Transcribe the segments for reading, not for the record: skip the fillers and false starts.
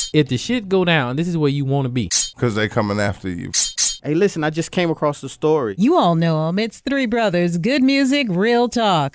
If the shit go down, this is where you want to be. Because they coming after you. Hey, listen, I just came across the story. You all know them. It's Three Brothers. Good music, real talk.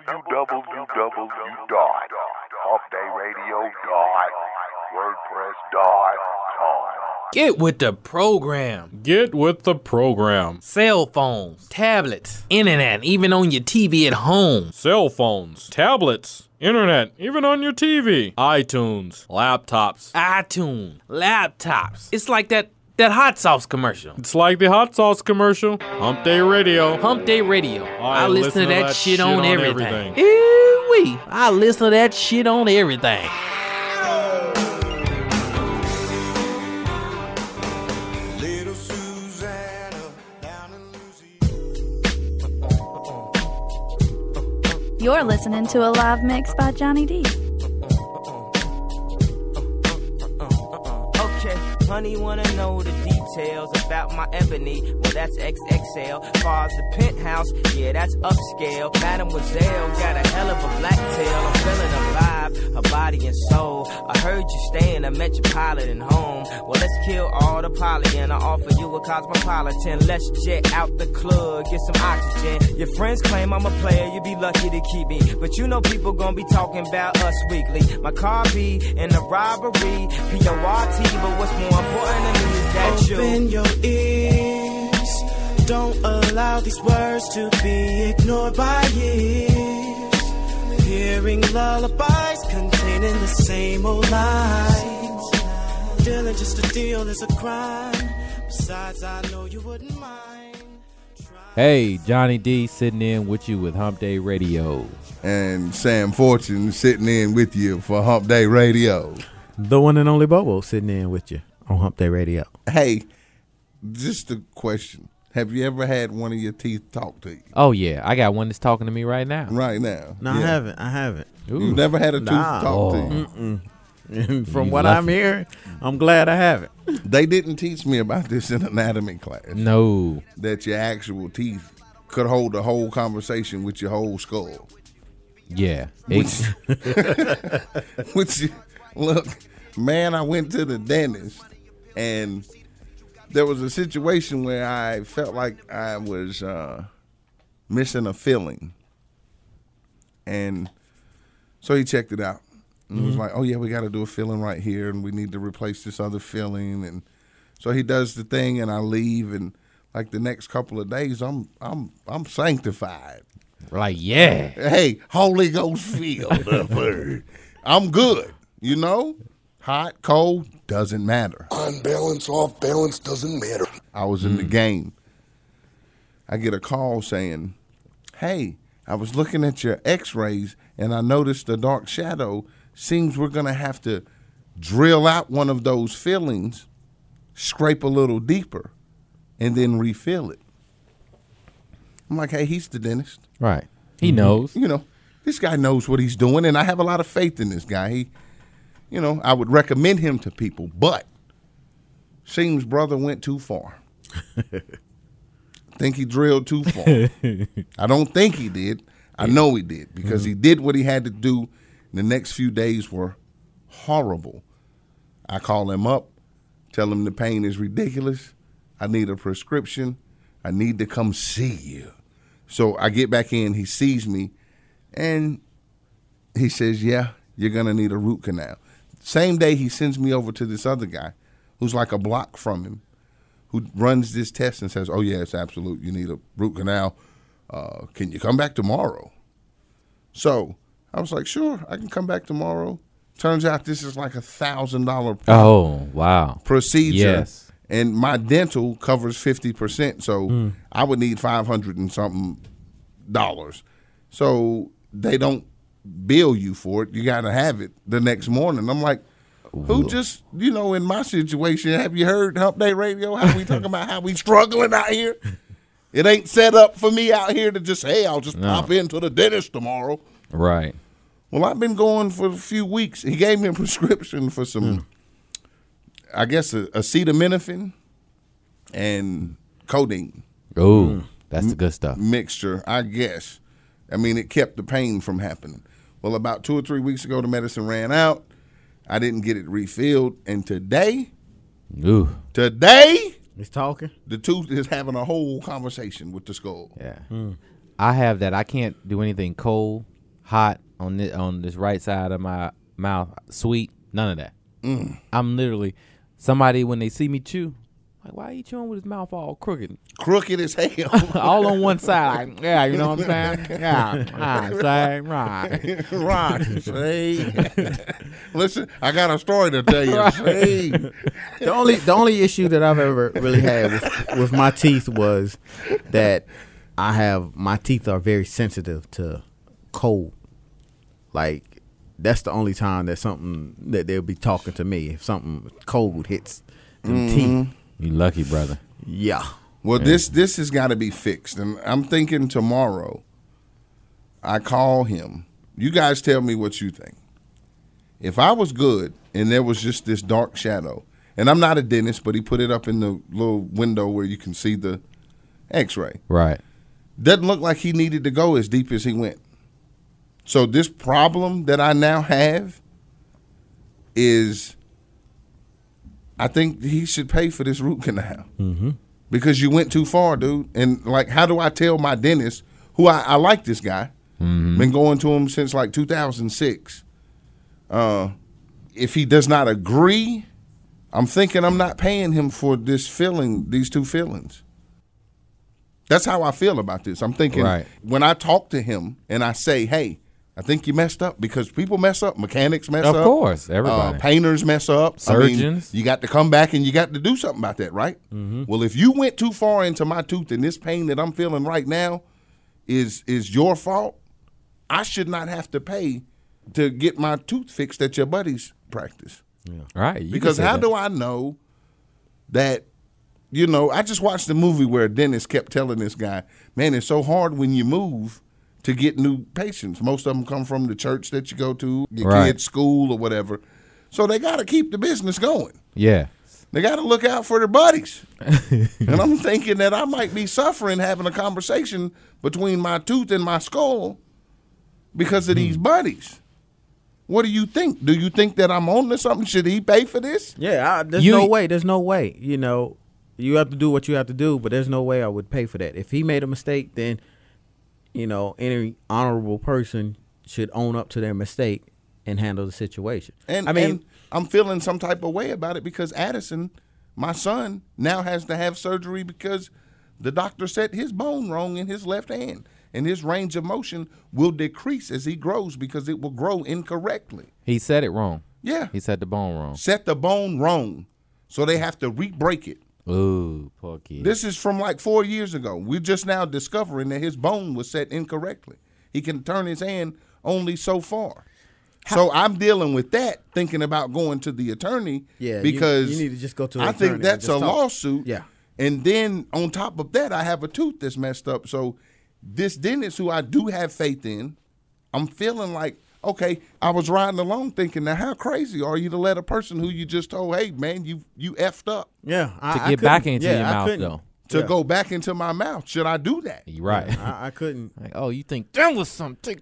www.humpdayradio.wordpress.com. Get with the program. Get with the program. Cell phones, tablets, internet, even on your TV at home. Cell phones, tablets, internet, even on your TV. iTunes, laptops. iTunes, laptops. It's like that hot sauce commercial. It's like the hot sauce commercial. Hump Day Radio. Hump Day Radio. I listen to that shit on everything. Ew-wee. I listen to that shit on everything. You're listening to a live mix by Johnny D. Okay, honey, wanna know the details about my ebony. Well, that's XXL. Far as the penthouse, yeah, that's upscale. Mademoiselle got a hell of a black tail. I'm feeling alive, her body and soul. I heard you stay in a Metropolitan home. Well, let's kill all the poly and I offer you a cosmopolitan. Let's jet out the club, get some oxygen. Your friends claim I'm a player, you be lucky to keep me. But you know people gonna be talking about us weekly. My car be in a robbery, PORT, but what's more important to me is that open your ears, don't allow these words to be ignored by years. Hearing lullabies containing the same old lines. Dealing just a deal is a crime. Besides, I know you wouldn't mind. Hey, Johnny D sitting in with you with Hump Day Radio. And Sam Fortune sitting in with you for Hump Day Radio. The one and only Bobo sitting in with you on Hump Day Radio. Hey, just a question. Have you ever had one of your teeth talk to you? Oh, yeah. I got one that's talking to me right now. Right now. No, Yeah. I haven't. Ooh. You've never had a tooth talk to you? And from You what lucky. I'm hearing, I'm glad I haven't. They didn't teach me about this in anatomy class. No. That your actual teeth could hold the whole conversation with your whole skull. Yeah. Which, look, man, I went to the dentist and there was a situation where I felt like I was missing a filling. And so he checked it out. And was like, oh, yeah, we got to do a filling right here, and we need to replace this other filling. And so he does the thing, and I leave, and like the next couple of days, I'm sanctified. Like, yeah. Hey, Holy Ghost filled up here. I'm good, you know? Hot, cold, doesn't matter. On balance, off balance, doesn't matter. I was in the game. I get a call saying, hey, I was looking at your x-rays, and I noticed a dark shadow. Seems we're going to have to drill out one of those fillings, scrape a little deeper, and then refill it. I'm like, hey, he's the dentist. Right. He knows. You know, this guy knows what he's doing, and I have a lot of faith in this guy. He, you know, I would recommend him to people, but seems brother went too far. Think he drilled too far. I don't think he did. I know he did because he did what he had to do. The next few days were horrible. I call him up, tell him the pain is ridiculous. I need a prescription. I need to come see you. So I get back in. He sees me, and he says, yeah, you're going to need a root canal. Same day, he sends me over to this other guy who's like a block from him, who runs this test and says, oh, yeah, it's absolute. You need a root canal. Can you come back tomorrow? So I was like, sure, I can come back tomorrow. Turns out this is like $1,000 Oh, wow. procedure. Yes. And my dental covers 50%, so I would need $500 and something. So they don't bill you for it. You got to have it the next morning. I'm like, who just, you know, in my situation, have you heard Hump Day Radio? How we talking about how we struggling out here? It ain't set up for me out here to just, hey, I'll just pop into the dentist tomorrow. Right. Well, I've been going for a few weeks. He gave me a prescription for some, I guess, acetaminophen and codeine. Oh, that's the good stuff. Mixture, I guess. I mean, it kept the pain from happening. Well, about 2 or 3 weeks ago, the medicine ran out. I didn't get it refilled, and today It's talking. the tooth is having a whole conversation with the skull. Yeah. I have that. I can't do anything cold, hot on this right side of my mouth, sweet, none of that. I'm literally somebody when they see me chew, like, why are you chewing with his mouth all crooked? Crooked as hell. All on one side. Like, yeah, you know what I'm saying? Yeah. Right. Right. See? Listen, I got a story to tell you. See? The only issue that I've ever really had with my teeth was that my teeth are very sensitive to cold. Like, that's the only time that something that they'll be talking to me if something cold hits them teeth. You lucky, brother. Yeah. Well, this has got to be fixed, and I'm thinking tomorrow I call him. You guys tell me what you think. If I was good and there was just this dark shadow, and I'm not a dentist, but he put it up in the little window where you can see the x-ray. Right. Doesn't look like he needed to go as deep as he went. So this problem that I now have is I think he should pay for this root canal because you went too far, dude. And, like, how do I tell my dentist, who I like this guy, been going to him since, like, 2006, if he does not agree, I'm thinking I'm not paying him for these two fillings. That's how I feel about this. I'm thinking when I talk to him and I say, hey, I think you messed up, because people mess up. Mechanics mess up. Of course, everybody. Painters mess up. Surgeons. You got to come back and you got to do something about that, right? Well, if you went too far into my tooth and this pain that I'm feeling right now is your fault, I should not have to pay to get my tooth fixed at your buddy's practice. Yeah. Right. Because how do I know that, I just watched the movie where a dentist kept telling this guy, man, it's so hard when you move to get new patients. Most of them come from the church that you go to, your kids' school or whatever. So they got to keep the business going. Yeah. They got to look out for their buddies. And I'm thinking that I might be suffering having a conversation between my tooth and my skull because of these buddies. What do you think? Do you think that I'm on to something? Should he pay for this? Yeah, there's no way. There's no way. You have to do what you have to do, but there's no way I would pay for that. If he made a mistake, then any honorable person should own up to their mistake and handle the situation. And I'm feeling some type of way about it because Addison, my son, now has to have surgery because the doctor set his bone wrong in his left hand, and his range of motion will decrease as he grows because it will grow incorrectly. He said it wrong. Yeah. He said the bone wrong. Set the bone wrong, so they have to re-break it. Ooh, poor kid. This is from like 4 years ago. We're just now discovering that his bone was set incorrectly. He can turn his hand only so far. So I'm dealing with that, thinking about going to the attorney. Yeah, because you need to just go to the I attorney. think that's a lawsuit. Yeah. And then on top of that, I have a tooth that's messed up. So this dentist, who I do have faith in, I'm feeling like, okay, I was riding along thinking, now how crazy are you to let a person who you just told, hey, man, you effed up. Yeah. To get back into your mouth, though. To go back into my mouth. Should I do that? You're right. Yeah, I couldn't. Like, oh, you think that was something.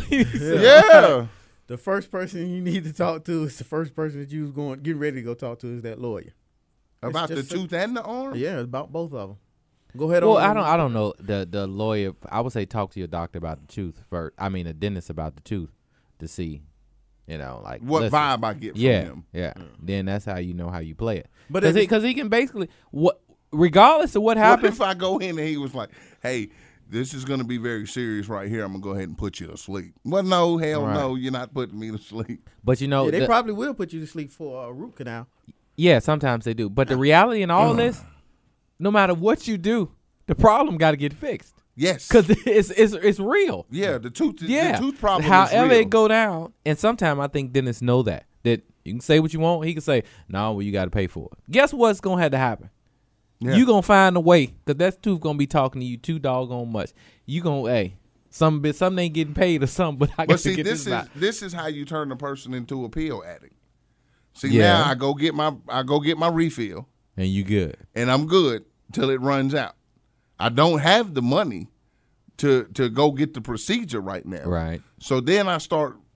Yeah. The first person you need to talk to is the first person that you was getting ready to go talk to is that lawyer. About the tooth and the arm? Yeah, about both of them. Go ahead. Well, I don't know. The lawyer, I would say talk to your doctor about the tooth first. I mean, a dentist about the tooth to see, like what vibe I get from him. Yeah. Then that's how you know how you play it. But because he can basically regardless of what happens. What if I go in and he was like, hey, this is going to be very serious right here. I'm going to go ahead and put you to sleep. Well, no, hell no, you're not putting me to sleep. But they probably will put you to sleep for a root canal. Yeah, sometimes they do. But the reality in all this, no matter what you do, the problem got to get fixed. Yes, because it's real. Yeah, the tooth problem. However is real. it go down, and sometimes I think dentists know that you can say what you want. He can say, "No, well, you got to pay for it." Guess what's gonna have to happen? Yeah. You gonna find a way because that tooth gonna be talking to you too doggone much. You gonna something ain't getting paid or something. But I got to get this out. This is how you turn a person into a pill addict. See, now I go get my refill, and you good, and I'm good till it runs out. I don't have the money to go get the procedure right now. Right. So then I start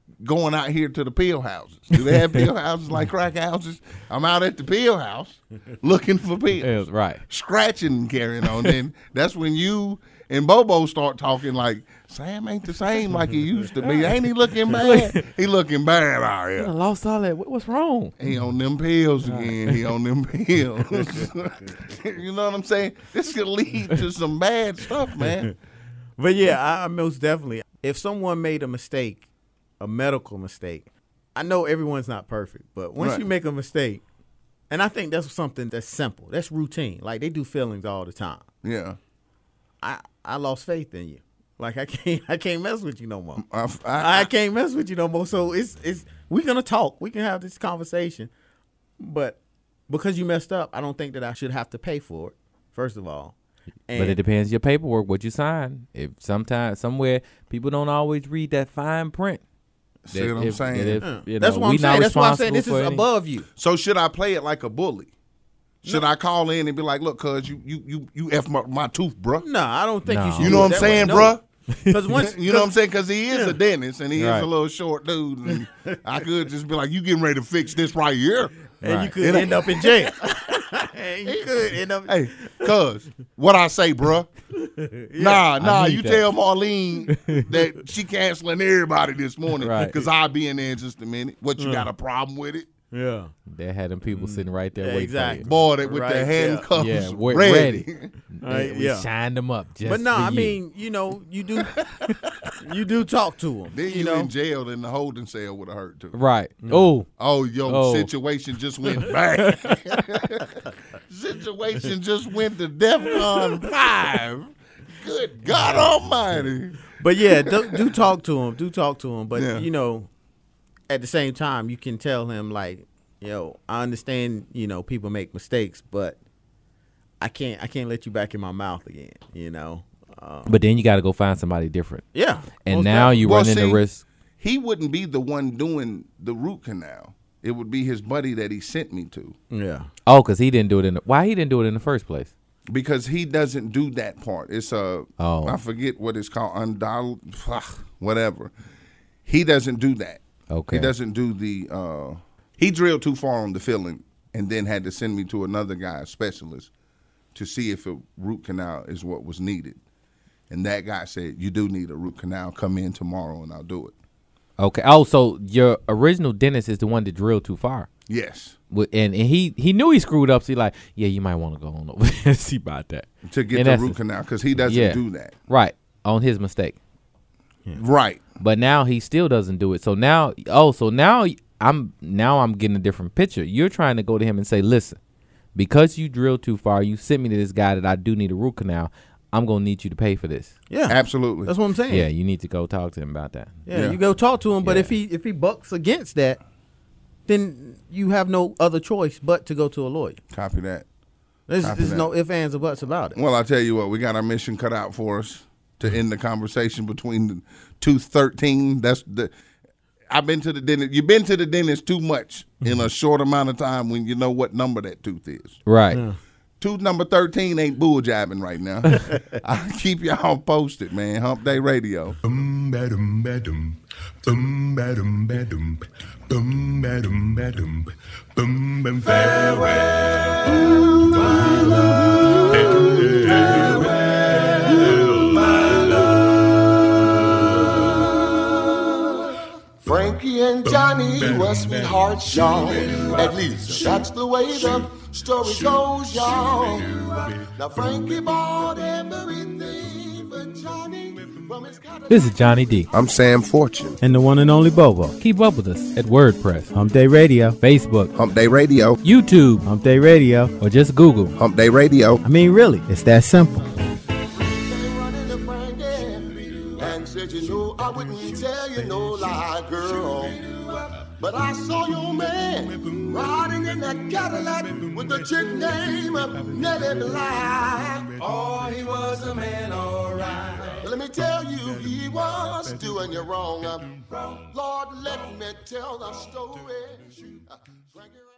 going out here to the pill houses. Do they have pill houses like crack houses? I'm out at the pill house looking for pills. Right. Scratching and carrying on. Then that's when you and Bobo start talking like, Sam ain't the same like he used to be. Ain't he looking bad? He looking bad out I here. lost all that. What's wrong? He on them pills again. He on them pills. You know what I'm saying? This could lead to some bad stuff, man. But yeah, I most definitely. If someone made a mistake, a medical mistake, I know everyone's not perfect, but once you make a mistake, and I think that's something that's simple, that's routine. Like they do feelings all the time. Yeah. I lost faith in you. Like I can't mess with you no more. I can't mess with you no more. So it's we're gonna talk. We can have this conversation, but because you messed up, I don't think that I should have to pay for it. First of all. But it depends your paperwork, what you sign. If sometimes somewhere people don't always read that fine print. See what I'm saying? That's what I'm saying. That's why I'm saying this is above you. So should I play it like a bully? Should I call in and be like, look, cuz you F my tooth, bruh? No, I don't think you should. You know what I'm saying, bruh? Because once you know what I'm saying? Because he is a dentist and he is a little short dude. And I could just be like, you getting ready to fix this right here. And you could end up in jail. You could end up. Hey, cuz, what I say, bruh? Nah, you tell Marlene that she canceling everybody this morning because I'll be in there in just a minute. What, you got a problem with it? Yeah. They had them people sitting right there waiting exactly. for you. Boy, they with their handcuffs ready. We shined them up just But no, for I you. mean, you do talk to them. Then you in jail in the holding cell would have hurt too. Right. Situation just went back. Situation just went to DEFCON 5. Good God Almighty. But yeah, do talk to him. Do talk to him. But at the same time, you can tell him like, I understand, people make mistakes, but I can't let you back in my mouth again, But then you got to go find somebody different. Yeah. And now you run into risk. He wouldn't be the one doing the root canal. It would be his buddy that he sent me to. Yeah. Oh, because he didn't do it why he didn't do it in the first place? Because he doesn't do that part. It's I forget what it's called, whatever. He doesn't do that. Okay. He doesn't do the he drilled too far on the filling and then had to send me to another guy, a specialist, to see if a root canal is what was needed. And that guy said, you do need a root canal. Come in tomorrow and I'll do it. Okay. Oh, so your original dentist is the one that drilled too far. Yes. And he knew he screwed up, so he like, you might want to go on over there and see about that. To get the root canal, because he doesn't do that. Right. On his mistake. Yeah. Right. But now he still doesn't do it. So now I'm getting a different picture. You're trying to go to him and say, listen, because you drilled too far, you sent me to this guy that I do need a root canal. I'm going to need you to pay for this. Yeah. Absolutely. That's what I'm saying. Yeah, you need to go talk to him about that. Yeah. You go talk to him, but if he bucks against that, then you have no other choice but to go to a lawyer. Copy that. There's no ifs, ands, or buts about it. Well, I'll tell you what, we got our mission cut out for us to end the conversation between the 213. I've been to the dentist. You've been to the dentist too much in a short amount of time when you know what number that tooth is. Right. Yeah. Tooth number 13 ain't bull jabbing right now. I'll keep y'all posted, man. Hump Day Radio. Farewell, my love. Farewell, my love. Frankie and Johnny were sweethearts, y'all. At least that's the way the story goes, y'all. Now Frankie bought everything for Johnny. This is Johnny D. I'm Sam Fortune. And the one and only Bobo. Keep up with us at WordPress, Hump Day Radio, Facebook, Hump Day Radio, YouTube, Hump Day Radio, or just Google Hump Day Radio. I mean, really, it's that simple. And said, I wouldn't tell you no lie, girl. But I saw your man riding in that Cadillac with a chick named Nellie Bly. Oh, he was a man, all right. Let me tell you, he was doing you wrong. Lord, let me tell the story.